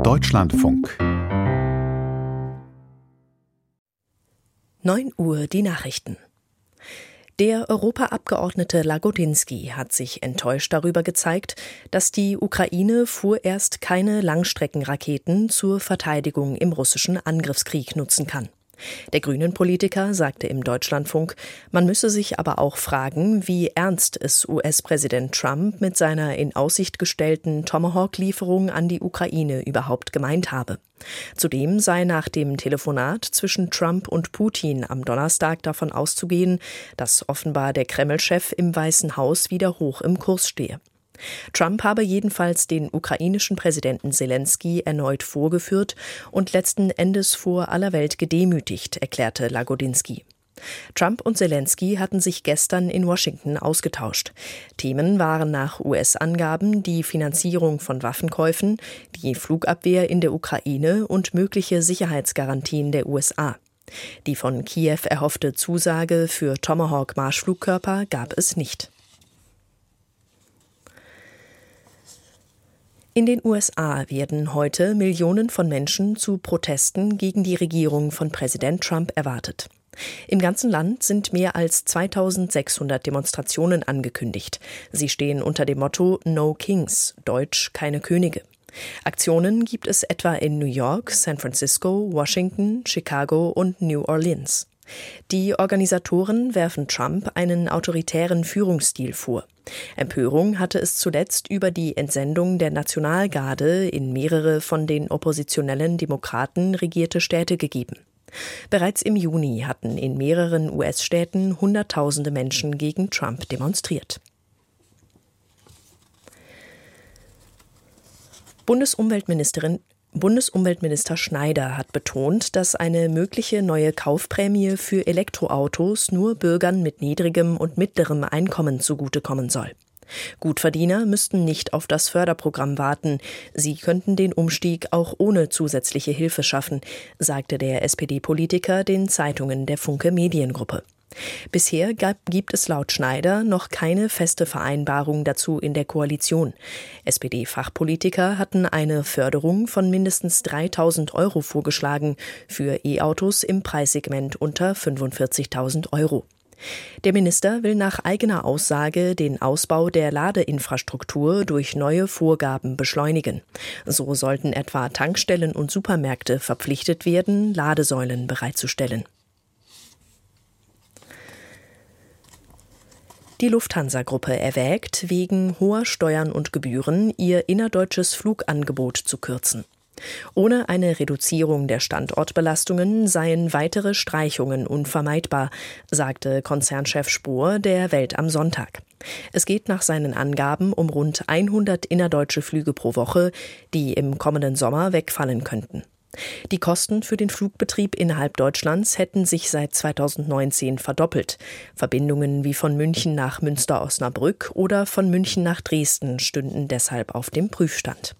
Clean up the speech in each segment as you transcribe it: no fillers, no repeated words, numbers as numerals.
Deutschlandfunk. 9 Uhr die Nachrichten. Der Europaabgeordnete Lagodinsky hat sich enttäuscht darüber gezeigt, dass die Ukraine vorerst keine Langstreckenraketen zur Verteidigung im russischen Angriffskrieg nutzen kann. Der Grünen-Politiker sagte im Deutschlandfunk, man müsse sich aber auch fragen, wie ernst es US-Präsident Trump mit seiner in Aussicht gestellten Tomahawk-Lieferung an die Ukraine überhaupt gemeint habe. Zudem sei nach dem Telefonat zwischen Trump und Putin am Donnerstag davon auszugehen, dass offenbar der Kreml-Chef im Weißen Haus wieder hoch im Kurs stehe. Trump habe jedenfalls den ukrainischen Präsidenten Selenskyj erneut vorgeführt und letzten Endes vor aller Welt gedemütigt, erklärte Lagodinsky. Trump und Selenskyj hatten sich gestern in Washington ausgetauscht. Themen waren nach US-Angaben die Finanzierung von Waffenkäufen, die Flugabwehr in der Ukraine und mögliche Sicherheitsgarantien der USA. Die von Kiew erhoffte Zusage für Tomahawk-Marschflugkörper gab es nicht. In den USA werden heute Millionen von Menschen zu Protesten gegen die Regierung von Präsident Trump erwartet. Im ganzen Land sind mehr als 2600 Demonstrationen angekündigt. Sie stehen unter dem Motto No Kings, deutsch keine Könige. Aktionen gibt es etwa in New York, San Francisco, Washington, Chicago und New Orleans. Die Organisatoren werfen Trump einen autoritären Führungsstil vor. Empörung hatte es zuletzt über die Entsendung der Nationalgarde in mehrere von den oppositionellen Demokraten regierte Städte gegeben. Bereits im Juni hatten in mehreren US-Städten Hunderttausende Menschen gegen Trump demonstriert. Bundesumweltminister Schneider hat betont, dass eine mögliche neue Kaufprämie für Elektroautos nur Bürgern mit niedrigem und mittlerem Einkommen zugutekommen soll. Gutverdiener müssten nicht auf das Förderprogramm warten. Sie könnten den Umstieg auch ohne zusätzliche Hilfe schaffen, sagte der SPD-Politiker den Zeitungen der Funke Mediengruppe. Bisher gibt es laut Schneider noch keine feste Vereinbarung dazu in der Koalition. SPD-Fachpolitiker hatten eine Förderung von mindestens 3.000 € vorgeschlagen für E-Autos im Preissegment unter 45.000 €. Der Minister will nach eigener Aussage den Ausbau der Ladeinfrastruktur durch neue Vorgaben beschleunigen. So sollten etwa Tankstellen und Supermärkte verpflichtet werden, Ladesäulen bereitzustellen. Die Lufthansa-Gruppe erwägt, wegen hoher Steuern und Gebühren ihr innerdeutsches Flugangebot zu kürzen. Ohne eine Reduzierung der Standortbelastungen seien weitere Streichungen unvermeidbar, sagte Konzernchef Spohr der Welt am Sonntag. Es geht nach seinen Angaben um rund 100 innerdeutsche Flüge pro Woche, die im kommenden Sommer wegfallen könnten. Die Kosten für den Flugbetrieb innerhalb Deutschlands hätten sich seit 2019 verdoppelt. Verbindungen wie von München nach Münster-Osnabrück oder von München nach Dresden stünden deshalb auf dem Prüfstand.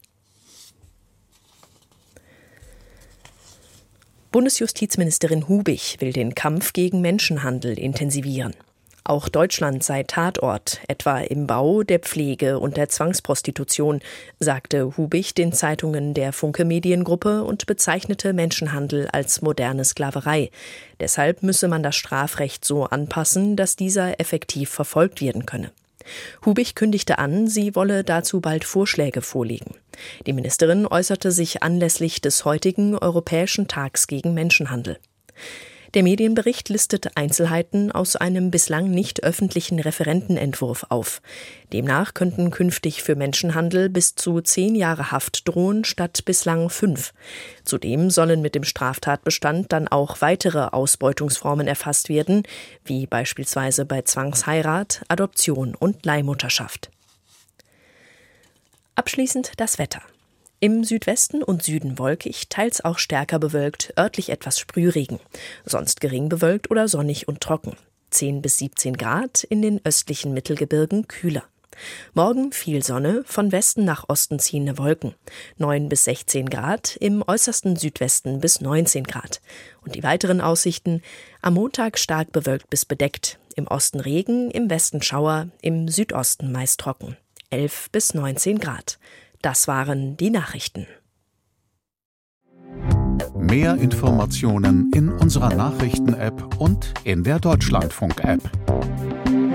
Bundesjustizministerin Hubich will den Kampf gegen Menschenhandel intensivieren. Auch Deutschland sei Tatort, etwa im Bau, der Pflege und der Zwangsprostitution, sagte Hubich den Zeitungen der Funke Mediengruppe und bezeichnete Menschenhandel als moderne Sklaverei. Deshalb müsse man das Strafrecht so anpassen, dass dieser effektiv verfolgt werden könne. Hubich kündigte an, sie wolle dazu bald Vorschläge vorlegen. Die Ministerin äußerte sich anlässlich des heutigen Europäischen Tags gegen Menschenhandel. Der Medienbericht listet Einzelheiten aus einem bislang nicht öffentlichen Referentenentwurf auf. Demnach könnten künftig für Menschenhandel bis zu 10 Jahre Haft drohen statt bislang 5. Zudem sollen mit dem Straftatbestand dann auch weitere Ausbeutungsformen erfasst werden, wie beispielsweise bei Zwangsheirat, Adoption und Leihmutterschaft. Abschließend das Wetter. Im Südwesten und Süden wolkig, teils auch stärker bewölkt, örtlich etwas Sprühregen. Sonst gering bewölkt oder sonnig und trocken. 10 bis 17 Grad, in den östlichen Mittelgebirgen kühler. Morgen viel Sonne, von Westen nach Osten ziehende Wolken. 9 bis 16 Grad, im äußersten Südwesten bis 19 Grad. Und die weiteren Aussichten: am Montag stark bewölkt bis bedeckt. Im Osten Regen, im Westen Schauer, im Südosten meist trocken. 11 bis 19 Grad. Das waren die Nachrichten. Mehr Informationen in unserer Nachrichten-App und in der Deutschlandfunk-App.